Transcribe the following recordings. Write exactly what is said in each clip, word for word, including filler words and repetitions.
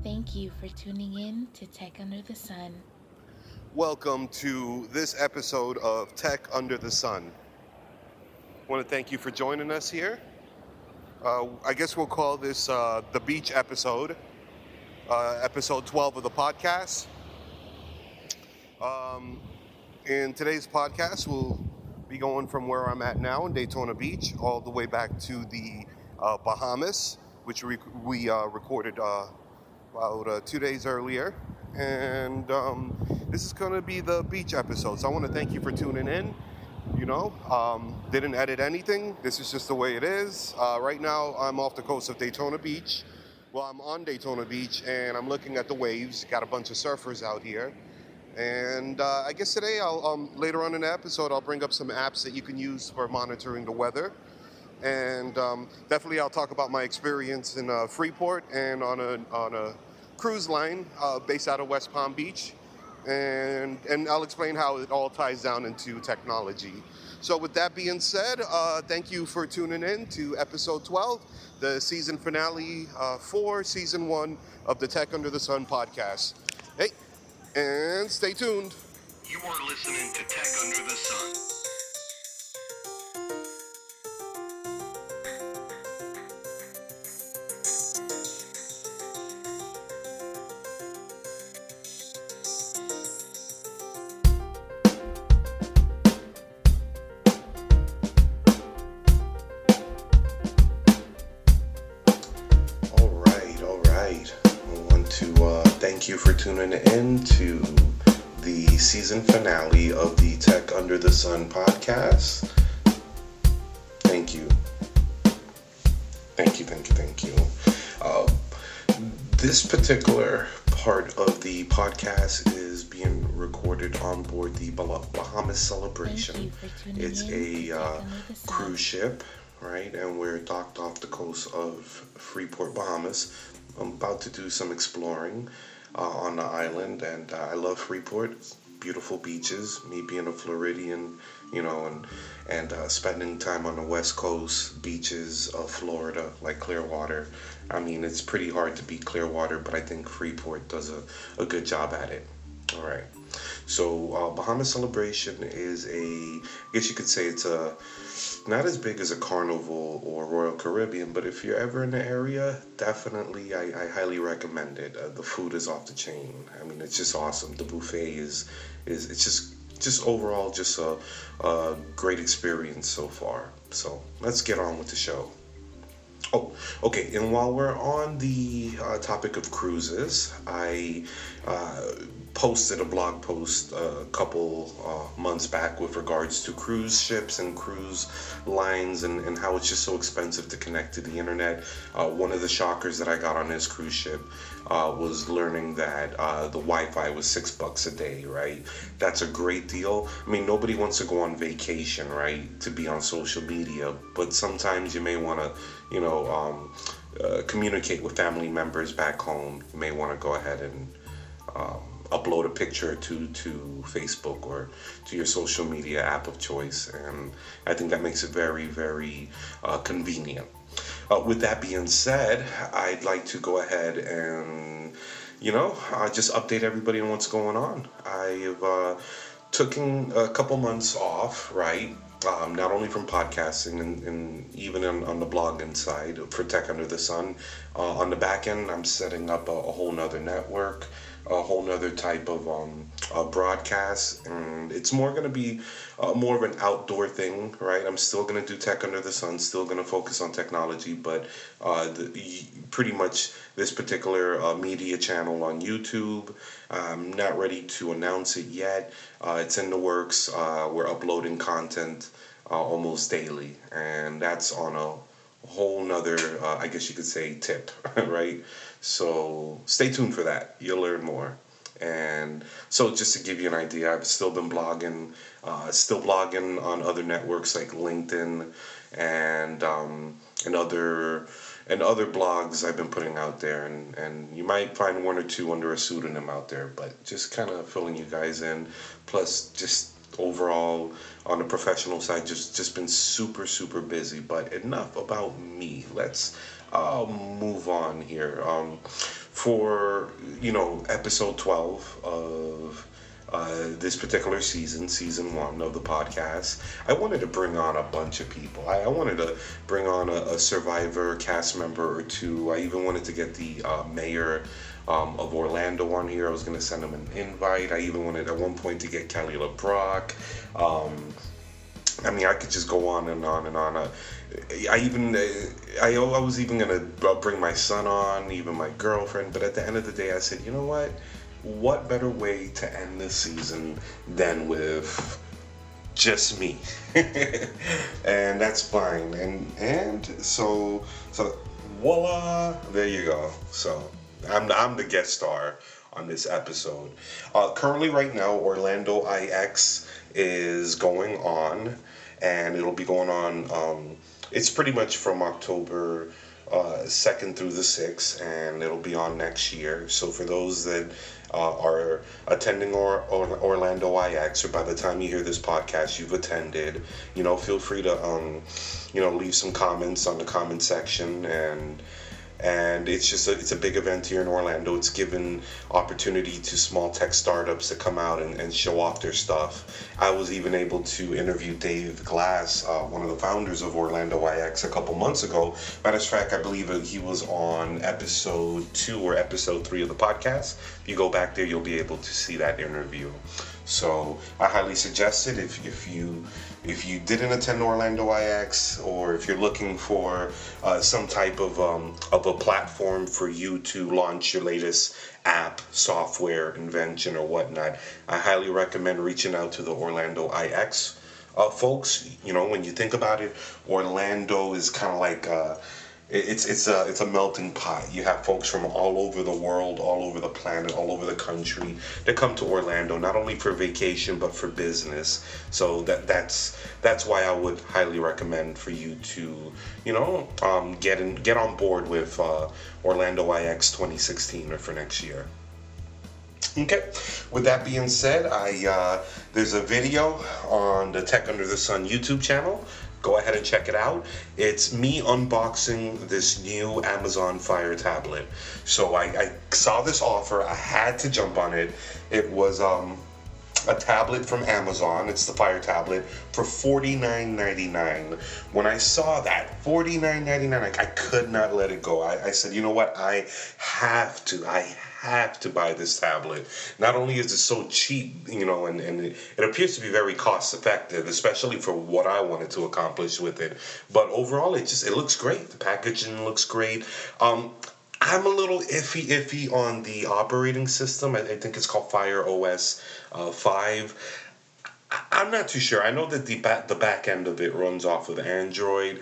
Thank you for tuning in to Tech Under the Sun. Welcome to this episode of Tech Under the Sun. I want to thank you for joining us here. Uh, I guess we'll call this uh, the beach episode, uh, episode twelve of the podcast. Um, in today's podcast, we'll be going from where I'm at now in Daytona Beach all the way back to the uh, Bahamas, which we, we uh, recorded uh, about uh, two days earlier. And um, this is going to be the beach episode. So I want to thank you for tuning in. You know, um, didn't edit anything. This is just the way it is. Uh, right now, I'm off the coast of Daytona Beach. Well, I'm on Daytona Beach, and I'm looking at the waves. Got a bunch of surfers out here. And uh, I guess today, I'll um, later on in the episode, I'll bring up some apps that you can use for monitoring the weather. And um, definitely, I'll talk about my experience in uh, Freeport and on a on a cruise line uh, based out of West Palm Beach. And and I'll explain how it all ties down into technology. So with that being said, uh, thank you for tuning in to episode twelve, the season finale uh, for season one of the Tech Under the Sun podcast. Hey, and stay tuned. You are listening to Tech Under the Sun. All right, all right. I want to uh, thank you for tuning in to the season finale of the Tech Under the Sun podcast. Thank you. Thank you, thank you, thank you. Uh, this particular part of the podcast is being recorded on board the Bah- Bahamas Celebration. Thank you for tuning It's in to a Tech uh, Under the Sun. cruise ship, right? And we're docked off the coast of Freeport, Bahamas. I'm about to do some exploring uh, on the island, and uh, I love Freeport. It's beautiful beaches. Me being a Floridian, you know, and and uh, spending time on the west coast beaches of Florida, like Clearwater. I mean, it's pretty hard to beat Clearwater, but I think Freeport does a, a good job at it. All right. So uh, Bahamas Celebration is a, I guess you could say it's a, not as big as a Carnival or Royal Caribbean, but if you're ever in the area, definitely I, I highly recommend it. Uh, the food is off the chain. I mean, it's just awesome. The buffet is, is it's just, just overall just a, a great experience so far. So let's get on with the show. Oh, okay. And while we're on the uh, topic of cruises, I uh, posted a blog post a couple uh, months back with regards to cruise ships and cruise lines and, and how it's just so expensive to connect to the internet. Uh, one of the shockers that I got on this cruise ship uh, was learning that uh, the Wi-Fi was six bucks a day, right? That's a great deal. I mean, nobody wants to go on vacation, right, to be on social media, but sometimes you may want to, you know, um, uh, communicate with family members back home. You may want to go ahead and um, upload a picture or two to Facebook or to your social media app of choice, and I think that makes it very, very uh, convenient. Uh, with that being said, I'd like to go ahead and, you know, uh, just update everybody on what's going on. I've uh, taken a couple months off, right? Um, not only from podcasting and, and even on, on the blogging side for Tech Under the Sun. Uh, on the back end, I'm setting up a, a whole nother network, a whole nother type of um, uh, broadcast, and it's more going to be uh, more of an outdoor thing, right? I'm still going to do Tech Under the Sun, still going to focus on technology, but uh, the, pretty much this particular uh, media channel on YouTube, I'm not ready to announce it yet. Uh, it's in the works. Uh, we're uploading content uh, almost daily, and that's on a whole nother, uh, I guess you could say, tip, right? So stay tuned for that. You'll learn more. And so just to give you an idea, I've still been blogging, uh, still blogging on other networks like LinkedIn and um, and other and other blogs I've been putting out there, and, and you might find one or two under a pseudonym out there, but just kind of filling you guys in. Plus, just overall on the professional side, just just been super super busy. But enough about me. Let's uh, move on here. Um, for, you know, episode twelve of uh, this particular season, season one of the podcast, I wanted to bring on a bunch of people. I, I wanted to bring on a, a Survivor cast member or two. I even wanted to get the uh, mayor um, of Orlando on here. I was going to send him an invite. I even wanted at one point to get Kelly LeBrock. Um, I mean, I could just go on and on and on. Uh, I even, I, I was even gonna bring my son on, even my girlfriend. But at the end of the day, I said, you know what? What better way to end this season than with just me? And that's fine. And and so so voila, there you go. So I'm I'm the guest star on this episode. Uh, currently, right now, Orlando I X is going on, and it'll be going on. Um, it's pretty much from October uh, second through the sixth, and it'll be on next year. So for those that uh, are attending or, or Orlando I X, or by the time you hear this podcast, you've attended, you know, feel free to, um, you know, leave some comments on the comment section. And and it's just a, it's a big event here in Orlando. It's given opportunity to small tech startups to come out and, and show off their stuff. I was even able to interview Dave Glass, uh, one of the founders of Orlando I X, a couple months ago. Matter of fact, I believe he was on episode two or episode three of the podcast. If you go back there, you'll be able to see that interview. So I highly suggest it if if you if you didn't attend Orlando I X, or if you're looking for uh, some type of um, of a platform for you to launch your latest app, software, invention, or whatnot, I highly recommend reaching out to the Orlando I X uh, folks. You know, when you think about it, Orlando is kind of like uh, it's it's a it's a melting pot. You have folks from all over the world, all over the planet, all over the country that come to Orlando, not only for vacation but for business. So that that's that's why I would highly recommend for you to, you know, um, get in get on board with uh, Orlando I X twenty sixteen, or for next year. Okay. With that being said, I uh, there's a video on the Tech Under the Sun YouTube channel. Go ahead and check it out. It's me unboxing this new Amazon Fire tablet. So I, I saw this offer. I had to jump on it. It was um, a tablet from Amazon. It's the Fire tablet for forty-nine ninety-nine. When I saw that, forty-nine ninety-nine, I, I could not let it go. I, I said, you know what? I have to. I have to buy this tablet. Not only is it so cheap, you know, and, and it, it appears to be very cost effective, especially for what I wanted to accomplish with it. But overall, it just it looks great. The packaging looks great. Um, I'm a little iffy, iffy on the operating system. I, I think it's called Fire O S uh, five. I, I'm not too sure. I know that the back the back end of it runs off of Android.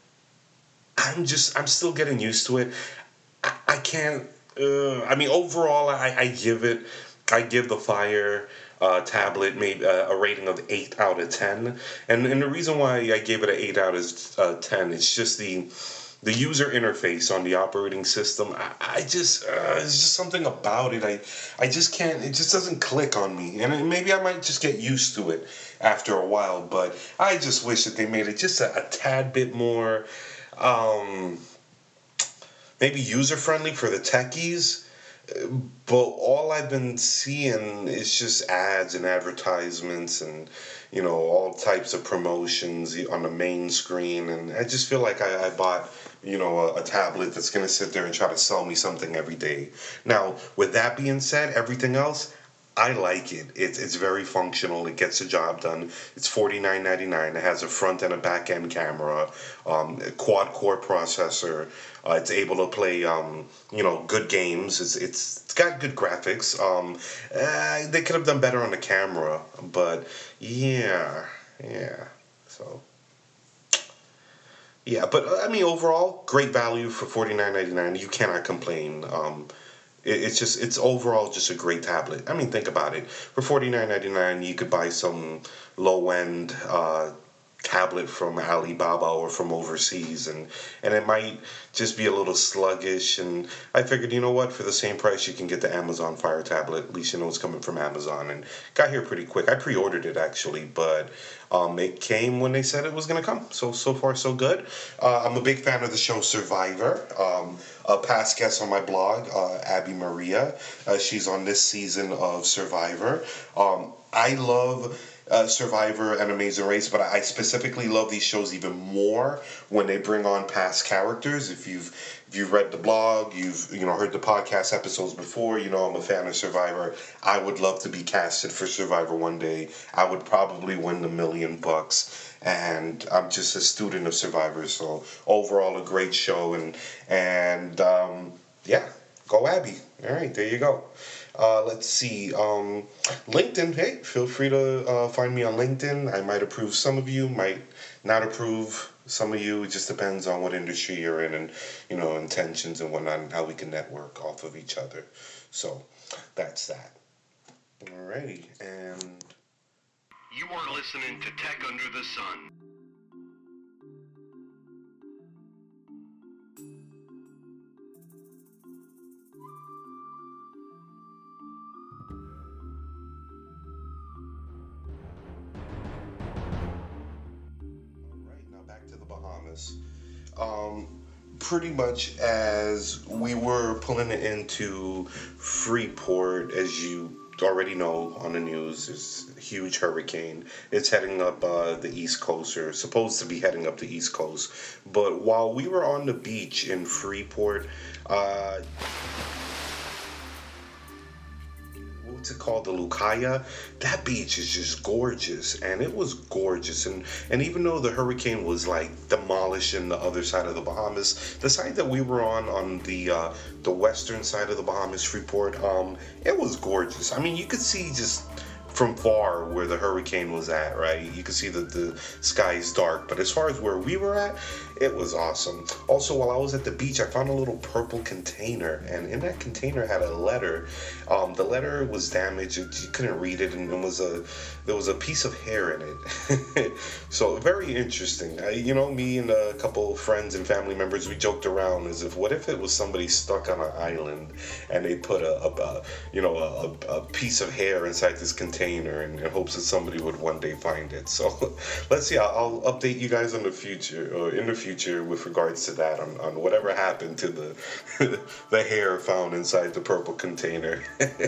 I'm just I'm still getting used to it. I, I can't. Uh, I mean, overall, I, I give it, I give the Fire uh, tablet maybe uh, a rating of eight out of ten, and and the reason why I gave it an eight out of uh, ten, it's just the the user interface on the operating system. I, I just uh, it's just something about it. I I just can't. It just doesn't click on me, and maybe I might just get used to it after a while. But I just wish that they made it just a, a tad bit more. Um, Maybe user-friendly for the techies, but all I've been seeing is just ads and advertisements and, you know, all types of promotions on the main screen. And I just feel like I, I bought, you know, a, a tablet that's going to sit there and try to sell me something every day. Now, with that being said, everything else, I like it. It's it's very functional. It gets the job done. It's forty-nine ninety-nine. It has a front and a back end camera, um, a quad core processor. Uh, it's able to play, um, you know, good games. It's it's it's got good graphics. Um, uh, they could have done better on the camera, but yeah, yeah. So yeah, but I mean, overall, great value for forty-nine ninety-nine. You cannot complain. Um, It's just, it's overall just a great tablet. I mean, think about it. For forty-nine ninety-nine, you could buy some low-end uh, tablet from Alibaba or from overseas, and and it might just be a little sluggish. And I figured, you know what, for the same price you can get the Amazon Fire tablet. At least you know it's coming from Amazon, and got here pretty quick. I pre-ordered it actually, but um, it came when they said it was gonna come. So so far so good. Uh, I'm a big fan of the show Survivor. Um, a past guest on my blog, uh, Abby Maria. Uh, she's on this season of Survivor. Um, I love uh, Survivor and Amazing Race, but I specifically love these shows even more when they bring on past characters. If you've if you've read the blog, you've you know heard the podcast episodes before, you know I'm a fan of Survivor. I would love to be casted for Survivor one day. I would probably win the million bucks. And I'm just a student of Survivor, so overall a great show, and and um, yeah, go Abby. All right, there you go. Uh, let's see. Um, LinkedIn. Hey, feel free to uh, find me on LinkedIn. I might approve some of you, might not approve some of you. It just depends on what industry you're in, and you know intentions and whatnot, and how we can network off of each other. So that's that. Alrighty, and. You are listening to Tech Under the Sun. Alright, now back to the Bahamas. Um, pretty much as we were pulling it into Freeport, as you already know on the news, there's a huge hurricane. It's heading up uh, the East Coast, or supposed to be heading up the East Coast. But while we were on the beach in Freeport, uh, what's it called, the Lucaya, that beach is just gorgeous, and it was gorgeous. And and even though the hurricane was like demolishing the other side of the Bahamas, the side that we were on on the uh, the western side of the Bahamas, Freeport, um, it was gorgeous. I mean, you could see just from far where the hurricane was at, right? You could see that the sky is dark, but as far as where we were at, it was awesome. Also, while I was at the beach, I found a little purple container, and in that container had a letter. Um, the letter was damaged; you couldn't read it, and it was a there was a piece of hair in it. So very interesting. I, you know, me and a couple of friends and family members, we joked around as if, what if it was somebody stuck on an island and they put a, a, a you know a, a piece of hair inside this container in, in hopes that somebody would one day find it. So let's see. I'll, I'll update you guys on the future, or in the future, with regards to that, on, on whatever happened to the the hair found inside the purple container.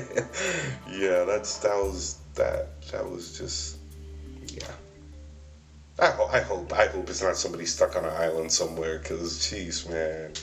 Yeah, that's that was that that was just yeah. I, ho- I hope I hope it's not somebody stuck on an island somewhere, because jeez, man.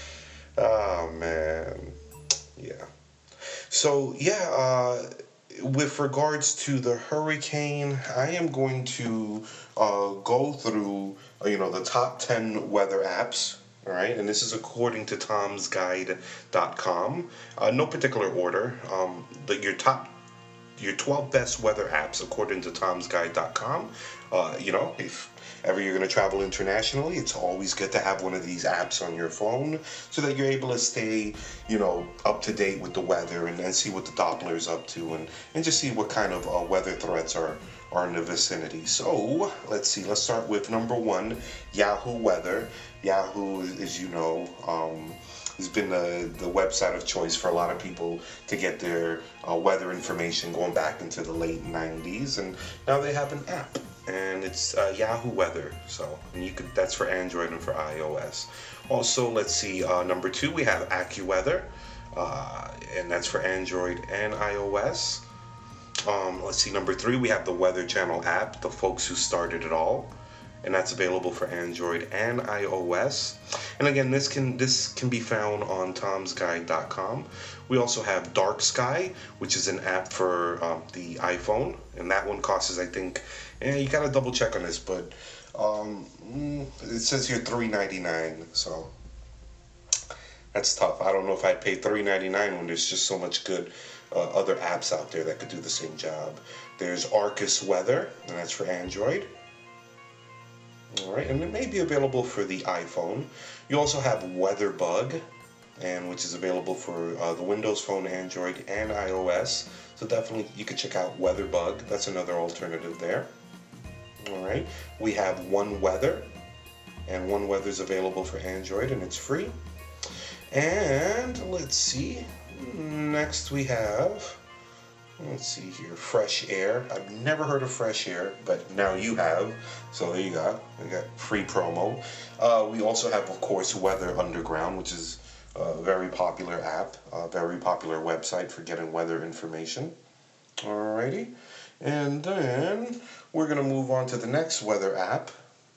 Oh man, yeah. So yeah, uh, with regards to the hurricane, I am going to uh, go through uh, you know the top ten weather apps. All right, and this is according to toms guide dot com. Uh, no particular order. Um, the, your top your twelve best weather apps according to toms guide dot com. Uh, you know, if ever you're going to travel internationally, it's always good to have one of these apps on your phone so that you're able to stay, you know, up to date with the weather, and then see what the Doppler's up to, and, and just see what kind of uh, weather threats are, are in the vicinity. So, let's see. Let's start with number one, Yahoo Weather. Yahoo, as you know, um, has been the, the website of choice for a lot of people to get their uh, weather information going back into the late nineties, and now they have an app, and it's uh, Yahoo Weather. So, and you could that's for Android and for iOS. Also, let's see, uh, number two, we have AccuWeather, uh, and that's for Android and iOS. Um, let's see, number three, we have the Weather Channel app, the folks who started it all, and that's available for Android and iOS. And again, this can this can be found on toms guide dot com. We also have Dark Sky, which is an app for um, the iPhone, and that one costs, I think, and you gotta double check on this, but um, it says here three ninety-nine, so that's tough. I don't know if I'd pay three ninety-nine when there's just so much good uh, other apps out there that could do the same job. There's Arcus Weather, and that's for Android. All right, and it may be available for the iPhone. You also have WeatherBug, and which is available for uh, the Windows Phone, Android, and iOS. So definitely you could check out WeatherBug. That's another alternative there. All right. We have One Weather, and One Weather is available for Android, and it's free. And let's see. Next we have, let's see here, Fresh Air. I've never heard of Fresh Air, but now you have. So there you go. We got free promo. Uh, we also have, of course, Weather Underground, which is a very popular app, a very popular website for getting weather information. Alrighty. And then we're going to move on to the next weather app.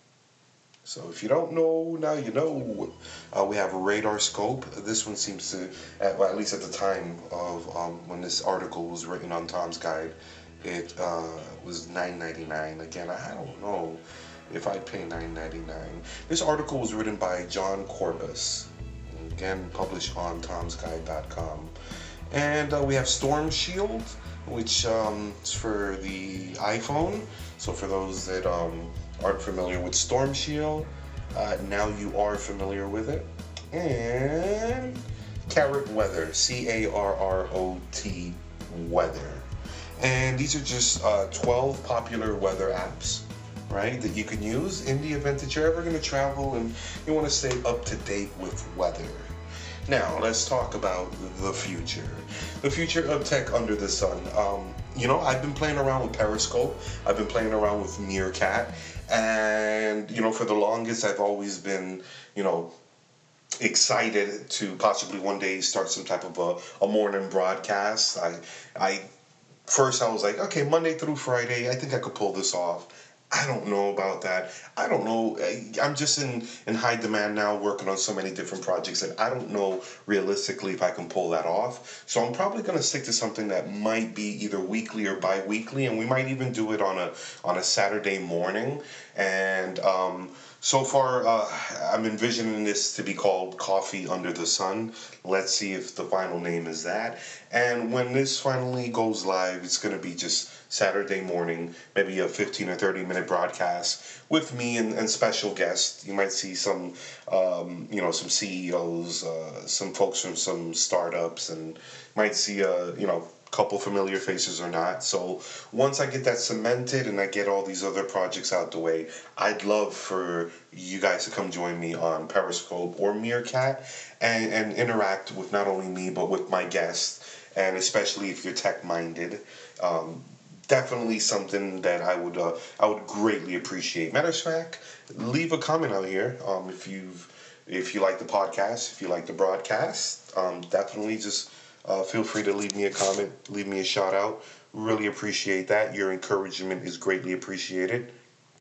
So if you don't know, now you know. Uh, we have Radar Scope. This one seems to, at, well, at least at the time of um, when this article was written on Tom's Guide, it uh, was nine ninety-nine. Again, I don't know if I'd pay nine ninety-nine. This article was written by John Corbus. Again, published on tom's guide dot com. And uh, we have Storm Shield, which um, is for the iPhone. So for those that um, aren't familiar with Storm Shield, uh, now you are familiar with it. And Carrot Weather, C A R R O T Weather. And these are just uh, twelve popular weather apps, right, that you can use in the event that you're ever going to travel and you want to stay up to date with weather. Now, let's talk about the future. The future of tech under the sun. Um, you know, I've been playing around with Periscope. I've been playing around with Meerkat. And, you know, for the longest, I've always been, you know, excited to possibly one day start some type of a, a morning broadcast. I, I, first I was like, okay, Monday through Friday, I think I could pull this off. I don't know about that. I don't know. I'm just in, in high demand now, working on so many different projects that I don't know realistically if I can pull that off. So I'm probably going to stick to something that might be either weekly or bi-weekly, and we might even do it on a on a Saturday morning. And um, so far, uh, I'm envisioning this to be called Coffee Under the Sun. Let's see if the final name is that. And when this finally goes live, it's going to be just Saturday morning, maybe a fifteen or thirty minute broadcast with me and, and special guests. You might see some, um, you know, some C E Os, uh, some folks from some startups, and might see a, you know, couple familiar faces or not. So once I get that cemented and I get all these other projects out the way, I'd love for you guys to come join me on Periscope or Meerkat and, and interact with not only me but with my guests, and especially if you're tech minded. Um, Definitely something that I would uh, I would greatly appreciate. Matter of fact, leave a comment out here um, if you've if you like the podcast, if you like the broadcast. Um, definitely just uh, feel free to leave me a comment, leave me a shout out. Really appreciate that. Your encouragement is greatly appreciated.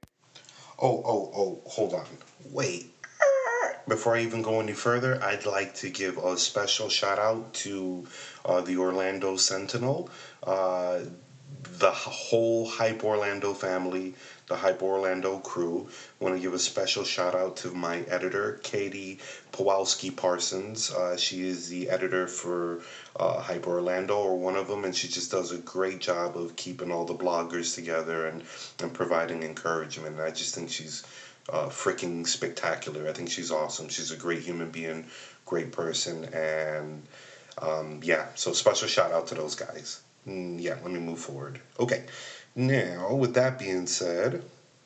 Oh oh oh, hold on, wait. Before I even go any further, I'd like to give a special shout out to uh, the Orlando Sentinel. Uh, the whole Hype Orlando family, the Hype Orlando crew. I want to give a special shout out to my editor, Katie Pawlowski Parsons. Uh, she is the editor for uh, Hype Orlando, or one of them, and she just does a great job of keeping all the bloggers together and, and providing encouragement. And I just think she's uh, freaking spectacular. I think she's awesome. She's a great human being, great person, and um, yeah, so special shout out to those guys. Yeah, let me move forward. Okay, now with that being said,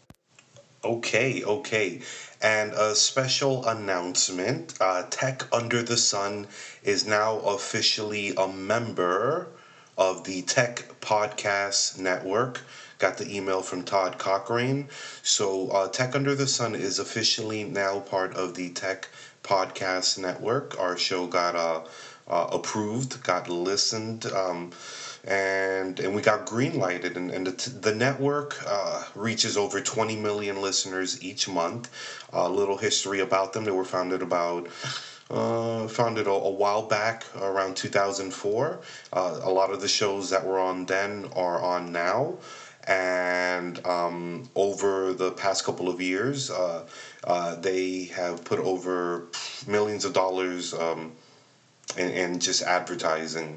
okay, okay, and a special announcement. Uh, Tech Under the Sun is now officially a member of the Tech Podcast Network. Got the email from Todd Cochrane. So uh, Tech Under the Sun is officially now part of the Tech Podcast Network. Our show got uh, uh, approved, got listened, um, and and we got green lighted, and, and the, t- the network uh, reaches over twenty million listeners each month. A uh, little history about them: they were founded about uh, founded a, a while back, around two thousand four. Uh, a lot of the shows that were on then are on now, and um, over the past couple of years, uh, uh, they have put over millions of dollars um, in, in just advertising.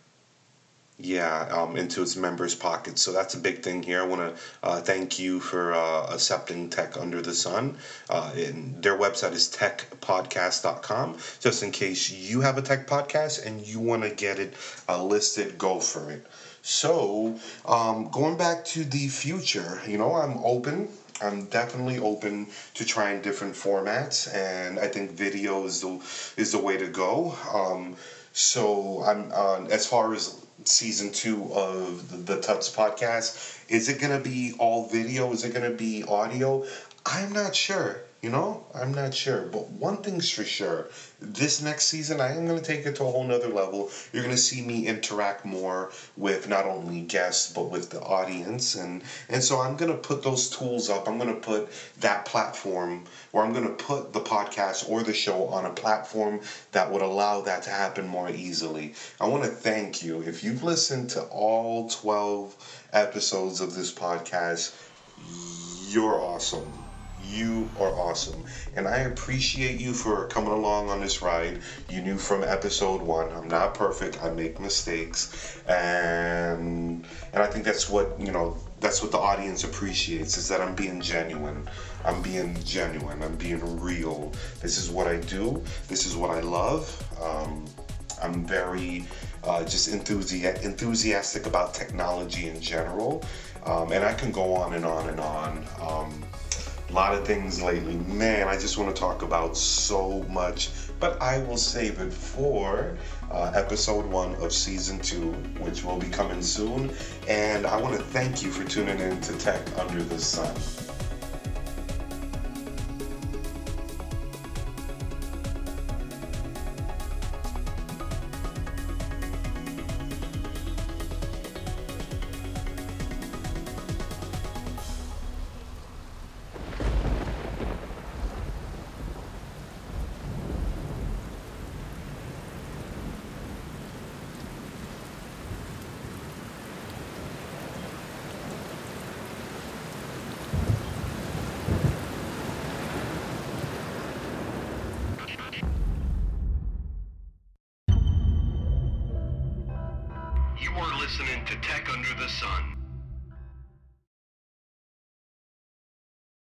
Yeah, um, into its members' pockets. So that's a big thing here. I want to uh, thank you for uh, accepting Tech Under the Sun. Uh, and their website is tech podcast dot com. Just in case you have a tech podcast and you want to get it uh, listed, go for it. So, um, going back to the future, you know, I'm open. I'm definitely open to trying different formats, and I think video is the is the way to go. Um, so, I'm uh, as far as season two of the, the Tuts podcast, is it gonna be all video? Is it gonna be audio? I'm not sure. You know, I'm not sure. But one thing's for sure. This next season, I am going to take it to a whole nother level. You're going to see me interact more with not only guests, but with the audience. And, and so I'm going to put those tools up. I'm going to put that platform, or I'm going to put the podcast or the show on a platform that would allow that to happen more easily. I want to thank you. If you've listened to all twelve episodes of this podcast, you're awesome. You are awesome. And I appreciate you for coming along on this ride. You knew from episode one, I'm not perfect. I make mistakes. And and I think that's what, you know, that's what the audience appreciates, is that I'm being genuine. I'm being genuine. I'm being real. This is what I do. This is what I love. Um, I'm very uh, just enthusi- enthusiastic about technology in general. Um, and I can go on and on and on. Um, a lot of things lately. Man, I just want to talk about so much, but I will save it for uh, episode one of season two, which will be coming soon. And I want to thank you for tuning in to Tech Under the Sun. You are listening to Tech Under the Sun.